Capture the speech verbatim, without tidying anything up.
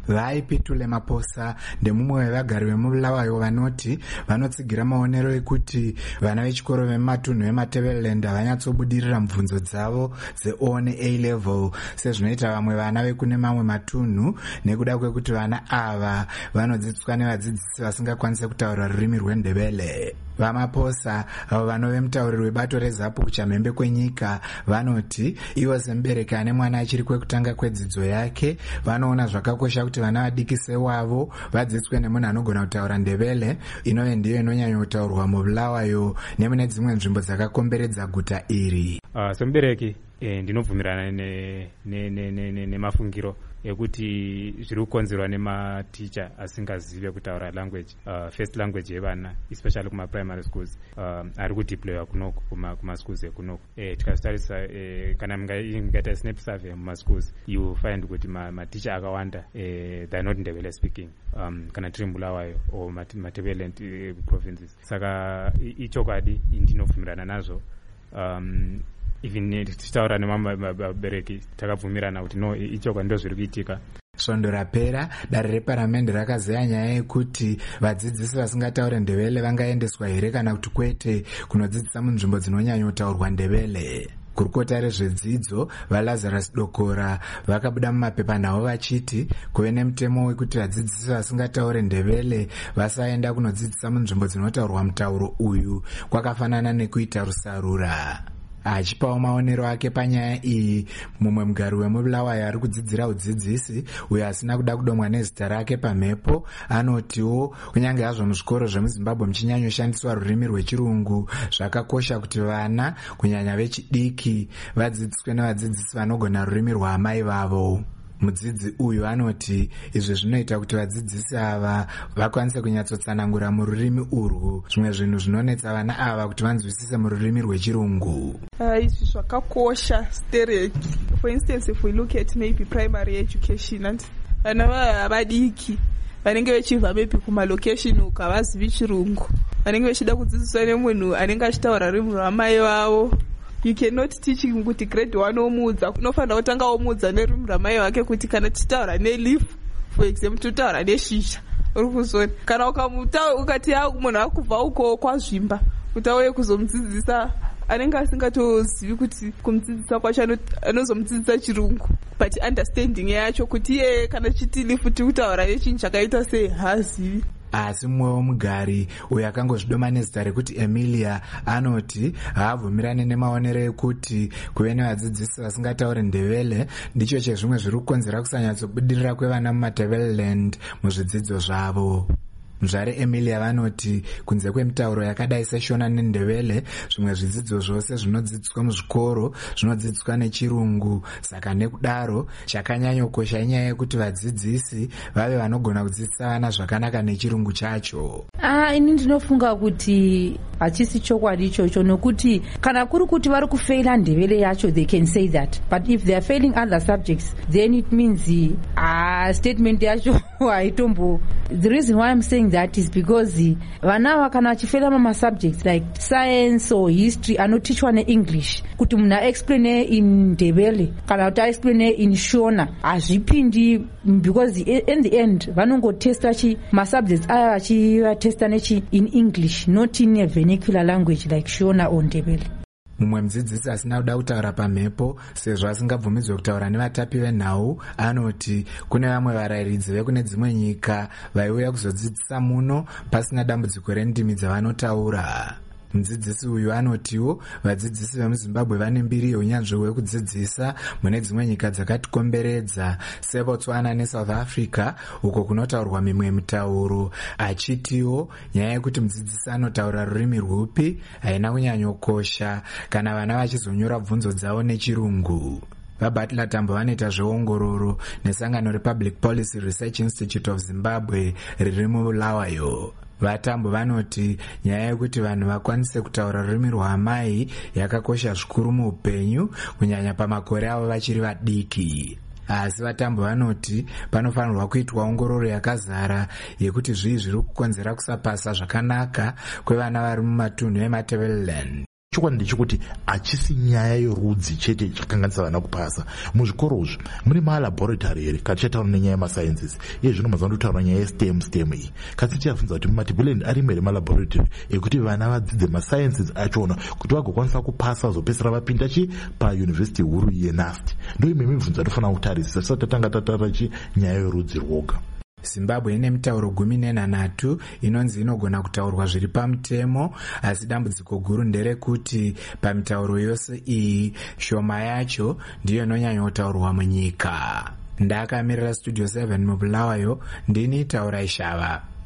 vaipitule maposa ndemumwe wevagari vemubulawayo vanoti vanotsigira maonero ekuti vana vechikoro vemumatunhu ematebeleland havanyatsobudirira mubvunzo dzavo dze-O ne A-level sezvinoita vamwe vana vekune mamwe matunhu nekuda kwekuti vana ava vanodzidziswa nevadzidzisi vasingakwanise kutaura rurimi rwendebele. Vamaposa avo vanove mutauriri webato rezapu kuchamhembe kwenyika vanoti ivo semubereki ane mwana achiri kwekutanga kwedzidzo yake vanoona zvakakosha kuti vana vadikise wavo vadzidziswe nemunhu anogona kutaura ndebele inove ndiyo inonyanya kutaurwa mubulawayo nemune dzimwe nzvimbo dzakakomberedza guta iri. Uh, semubereki eh, ndinobvumirana nemafungiro ekuti zviri kukonzerwa nematicha asingazive kutaura language uh, first language yevana especially kuma primary schools uh, ari kudeploywa kunoko kuma kuma schools ekunoko eh tikasitarisa eh, kana mungaita snap survey muma schools you find kuti maticha akawanda eh they are not Ndebele speaking um kana tiri Bulawayo or Matebeleland uh, provinces saka ichokwadi ndinobvumirana nazvo um even tichitaura nemabereki takabvumirana kuti no ichokwa ndo zviri kuitika. Svondo rapera dare reparamende rakazeya nyaya yekuti vadzidzisi vasingataure ndebele vangaendeswa here kana kuti kwete kunodzidzisa munzvimbo dzinonyanya kutaurwa ndebele. Kurukota rezvedzidzo vaLazarus Dokora vakabuda mumapepa navo vachiti kuve nemutemo wekuti vadzidzisi vasingataure ndebele vasaenda kunodzidzisa munzvimbo dzinotaurwa mutauro uyu kwakafanana nekuita rusarura. Achipawo maonero ake panyaya iyi mumwe mugari wemubulawayo ari kudzidzira udzidzisi uyo asina kuda kudomwa nezita rake pamhepo anotiwo kunyange hazvo muzvikoro zvemuzimbabwe muchinyanyoshandiswa rurimi rwechirungu zvakakosha kuti vana kunyanya vechidiki vadzidziswe nevadzidzisi vanogona rurimi rwaamai vavo. Mudzidzi uyu anoti izvi zvinoita kuti vadzidzisi ava vakwanise kunyatsotsanangura mururimi urwu zvimwe zvinhu zvinonetsa vana ava kuti vanzwisise mururimi rwechirungu. Uh, izvi zvakakosha stereki. For instance, if we look at maybe primary education and vana vadiki vanenge vechibva maybe kumalocation uko havazivi chirungu vanenge vechida kudzidziswa nemunhu anenge achitaura rurimi rwamai vavo. You cannot teach him kuti grade one omuudza unofanira kutanga omuudza nerurimi rwamai wake kuti kana tichitaura neleaf for example tutaura neshizha uri kuzona kana ukamuta ukati munhu akubva uko kwazvimba kuti auye kuzomudzidzisa anenge asingatozivi kuti kumudzidzisa kwacho anozomudzidzisa chirungu but understanding yacho kuti iye kana chiti leaf tikutaura nechinhu chakaita sei haazivi. Asi mumwe womugari uyo akangozvidoma nezita rekuti Emilia anoti haabvumirane nemaonero ekuti kuve nevadzidzisi vasingataure ndebele ndicho chezvimwe zviri kukonzera kusanyatsobudirira kwevana mumatebeleland muzvidzidzo zvavo. Muzvare Emilia vanoti kunze kwemitauro yakadai seshona nendebele zvimwe zvidzidzo zvose zvinodzidziswa muzvikoro zvinodzidziswa nechirungu saka nekudaro chakanyanyokosha inyaya yekuti vadzidzisi vave vanogona kudzidzisa vana zvakanaka nechirungu chacho. Ah, ini ndinofunga kuti hachisi chokwadi ichocho nokuti kana kuri kuti vari kufeila ndebele yacho they can say that but if they are failing other subjects then it means ah statement yacho haitombo. The reason why I'm saying that is because vana ava kana vachifeila mama subjects like science or history anotichwa neEnglish kuti munhu aexplain in ndebele kana kuti aexplain in Shona hazvipindi because in the end vanongotesta chi masubjects aya vachivatesta nechi in English not in a vernacular language like Shona or ndebele. Mumwe mudzidzisi asina kuda kutaura pamhepo sezvo asingabvumidzwe kutaura nevatapi venhau anoti kune vamwe varayiridzi vekune dzimwe nyika vaiuya kuzodzidzisa muno pasina dambudziko rendimi dzavanotaura. Mudzidzisi uyu anotiwo vadzidzisi vemuzimbabwe vane mbiri yeunyanzvi hwekudzidzisa mune dzimwe nyika dzakatikomberedza seBotswana neSouth Africa uko kunotaurwa mimwe mitauro, achitiwo nyaya yekuti mudzidzisi anotaura rurimi rwupi haina kunyanyokosha kana vana vachizonyora bvunzo dzavo nechirungu. VaButler Tambo vanoita zveongororo nesangano rePublic Policy Research Institute of Zimbabwe riri muBulawayo. Vatambo vanoti nyaya yekuti vanhu vakwanise kutaura rurimi rwaamai yakakosha zvikuru muupenyu kunyanya pamakore avo vachiri vadiki. Asi Vatambo vanoti panofanirwa kuitwa ongororo yakazara yekuti zvii zviri kukonzera kusapasa zvakanaka kwevana vari mumatunhu ematebeleland. chokwadi ndechekuti hachisi nyaya yorudzi chete ichakanganisa vana kupasa. Muzvikorozvo mune malaboratory here kana tichataura nenyaya yemasciences iye zvino mazuva ndotaura nyaya yestem stem iyi kasi tichafunza kuti mumatibhilendi arimo here malaboratory ekuti vana vadzidze masciences achona kuti vagokwanisa kupasa vazopedzisira vapinda chi payunivhesiti huru yenast. ndo ime mibvunzo atofanira kutarisisa tisati tatanga tataura chi nyaya yorudzi rwoga. Zimbabwe ine mitauro gumi nenhanhatu inonzi inogona kutaurwa zviri pamutemo, asi dambudziko guru nderekuti pamitauro yose iyi shoma yacho ndiyo inonyanya kutaurwa munyika. Ndakamirira Studio seven mubulawayo, ndini Taura Ishava.